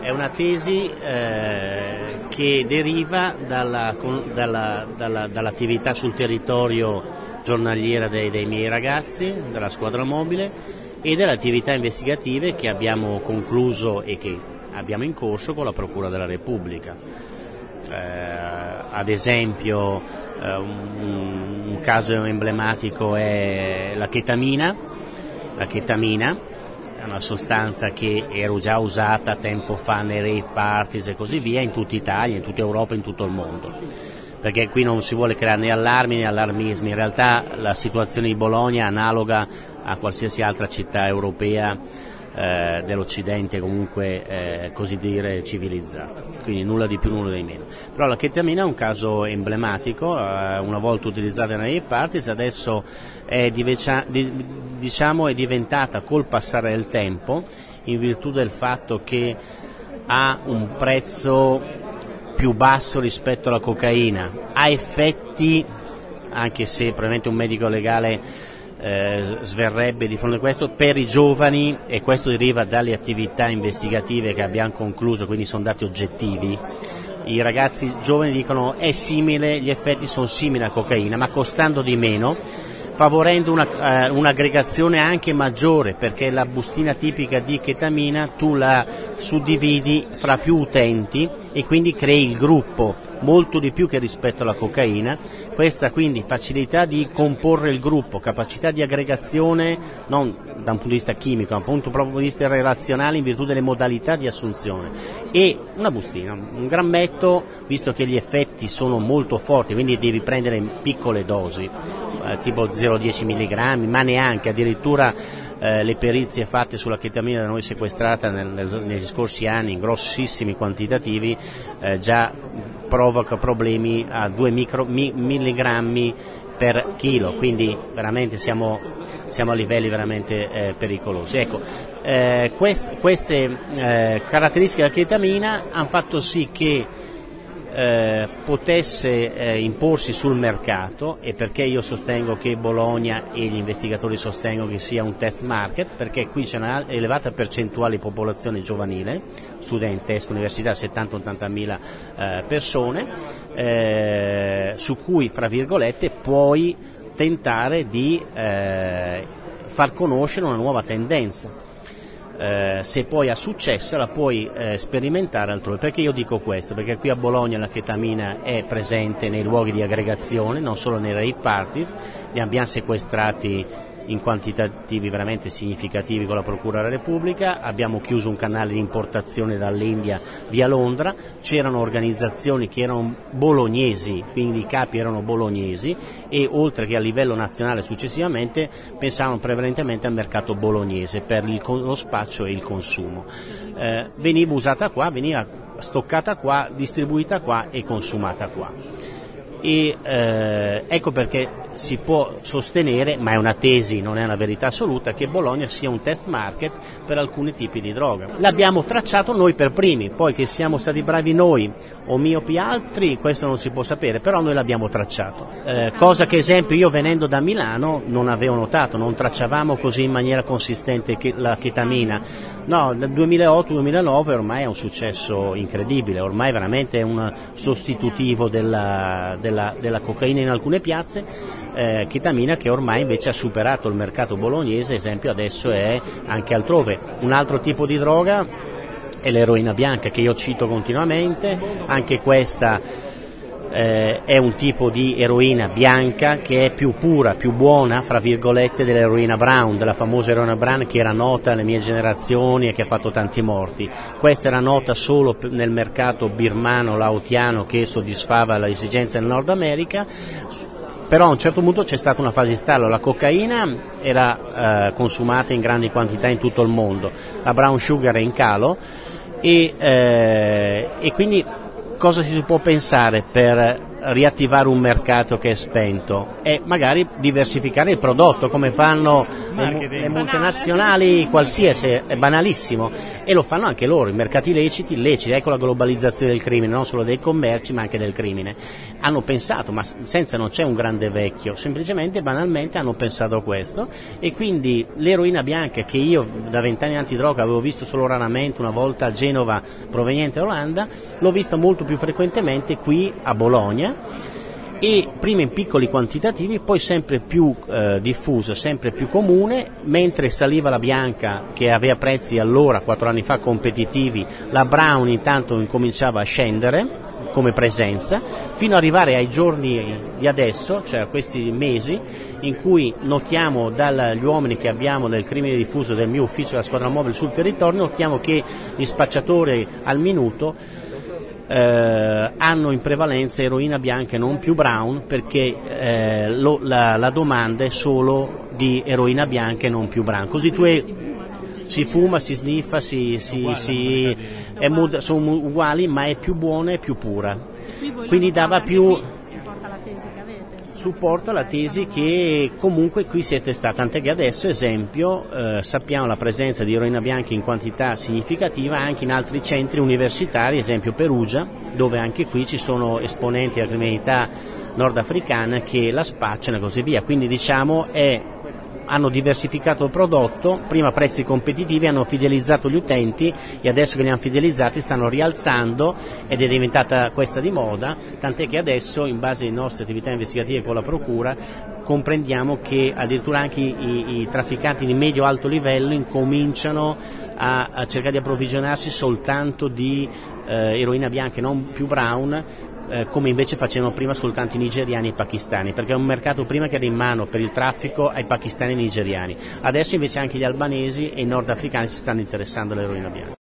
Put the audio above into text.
È una tesi che deriva dall'attività sul territorio giornaliera dei miei ragazzi, della squadra mobile, e delle attività investigative che abbiamo concluso e che abbiamo in corso con la Procura della Repubblica. Ad esempio un caso emblematico è la chetamina. La chetamina è una sostanza che era già usata tempo fa nei rave parties e così via in tutta Italia, in tutta Europa, in tutto il mondo, perché qui non si vuole creare né allarmi né allarmismi. In realtà la situazione di Bologna è analoga a qualsiasi altra città europea dell'Occidente, comunque così dire civilizzato, quindi nulla di più, nulla di meno. Però la chetamina è un caso emblematico, una volta utilizzata nei parties, adesso è diventata col passare del tempo, in virtù del fatto che ha un prezzo più basso rispetto alla cocaina, ha effetti, anche se probabilmente un medico legale sverrebbe di fronte a questo, per i giovani, e questo deriva dalle attività investigative che abbiamo concluso, quindi sono dati oggettivi. I ragazzi giovani dicono è simile, gli effetti sono simili alla cocaina, ma costando di meno, favorendo un'aggregazione anche maggiore, perché la bustina tipica di chetamina tu la suddividi fra più utenti e quindi crei il gruppo molto di più che rispetto alla cocaina. Questa quindi facilità di comporre il gruppo, capacità di aggregazione non da un punto di vista chimico, ma da un punto di vista relazionale in virtù delle modalità di assunzione, e una bustina, un grammetto, visto che gli effetti sono molto forti, quindi devi prendere in piccole dosi, tipo 0,10 mg, ma neanche, addirittura le perizie fatte sulla chetamina da noi sequestrata negli scorsi anni in grossissimi quantitativi già provoca problemi a 2 milligrammi per chilo, quindi veramente siamo a livelli veramente pericolosi. Ecco, queste caratteristiche della chetamina hanno fatto sì che potesse imporsi sul mercato, e perché io sostengo che Bologna e gli investigatori sostengono che sia un test market, perché qui c'è una elevata percentuale di popolazione giovanile, studentesca, università, 70-80 mila persone, su cui, fra virgolette, puoi tentare di far conoscere una nuova tendenza. Se poi ha successo la puoi sperimentare altrove. Perché io dico questo? Perché qui a Bologna la chetamina è presente nei luoghi di aggregazione, non solo nei rave parties, ne abbiamo sequestrati in quantitativi veramente significativi con la Procura della Repubblica, abbiamo chiuso un canale di importazione dall'India via Londra, c'erano organizzazioni che erano bolognesi, quindi i capi erano bolognesi, e oltre che a livello nazionale successivamente pensavano prevalentemente al mercato bolognese per lo spaccio e il consumo. Veniva usata qua, veniva stoccata qua, distribuita qua e consumata qua. E ecco perché si può sostenere, ma è una tesi, non è una verità assoluta, che Bologna sia un test market per alcuni tipi di droga. L'abbiamo tracciato noi per primi, poi che siamo stati bravi noi o miopi altri, questo non si può sapere, però noi l'abbiamo tracciato. Cosa che, esempio, io venendo da Milano non avevo notato, non tracciavamo così in maniera consistente la chetamina. No, dal 2008-2009 ormai è un successo incredibile, ormai veramente è un sostitutivo della cocaina in alcune piazze, chetamina che ormai invece ha superato il mercato bolognese, esempio adesso è anche altrove. Un altro tipo di droga è l'eroina bianca, che io cito continuamente, anche questa è un tipo di eroina bianca che è più pura, più buona, fra virgolette, dell'eroina brown, della famosa eroina brown che era nota alle mie generazioni e che ha fatto tanti morti. Questa era nota solo nel mercato birmano, laotiano, che soddisfava le esigenze del Nord America, però a un certo punto c'è stata una fase di stallo. La cocaina era consumata in grandi quantità in tutto il mondo, la brown sugar è in calo, e quindi cosa si può pensare per riattivare un mercato che è spento? È magari diversificare il prodotto, come fanno le multinazionali qualsiasi, è banalissimo, e lo fanno anche loro, i mercati illeciti, ecco la globalizzazione del crimine, non solo dei commerci ma anche del crimine. Hanno pensato, ma senza non c'è un grande vecchio, semplicemente banalmente hanno pensato a questo, e quindi l'eroina bianca, che io da 20 anni antidroga avevo visto solo raramente, una volta a Genova proveniente dall'Olanda, l'ho vista molto più frequentemente qui a Bologna, e prima in piccoli quantitativi, poi sempre più diffuso, sempre più comune. Mentre saliva la bianca, che aveva prezzi allora 4 anni fa competitivi, la brown intanto incominciava a scendere come presenza, fino ad arrivare ai giorni di adesso, cioè a questi mesi, in cui notiamo dagli uomini che abbiamo del crimine diffuso del mio ufficio della squadra mobile sul territorio, notiamo che gli spacciatori al minuto hanno in prevalenza eroina bianca e non più brown, perché la domanda è solo di eroina bianca e non più brown. Così si fuma, si sniffa, sono uguali, ma è più buona e più pura. Quindi dava più supporto alla tesi che comunque qui si è testata, tant'è che adesso, esempio, sappiamo la presenza di eroina bianca in quantità significativa anche in altri centri universitari, esempio Perugia, dove anche qui ci sono esponenti della criminalità nordafricana che la spacciano e così via. Quindi diciamo hanno diversificato il prodotto, prima prezzi competitivi, hanno fidelizzato gli utenti, e adesso che li hanno fidelizzati stanno rialzando ed è diventata questa di moda, tant'è che adesso, in base alle nostre attività investigative con la Procura, comprendiamo che addirittura anche i trafficanti di medio-alto livello incominciano a cercare di approvvigionarsi soltanto di eroina bianca e non più brown, come invece facevano prima soltanto i nigeriani e i pakistani, perché è un mercato prima che era in mano per il traffico ai pakistani e ai nigeriani, adesso invece anche gli albanesi e i nordafricani si stanno interessando all'eroina bianca.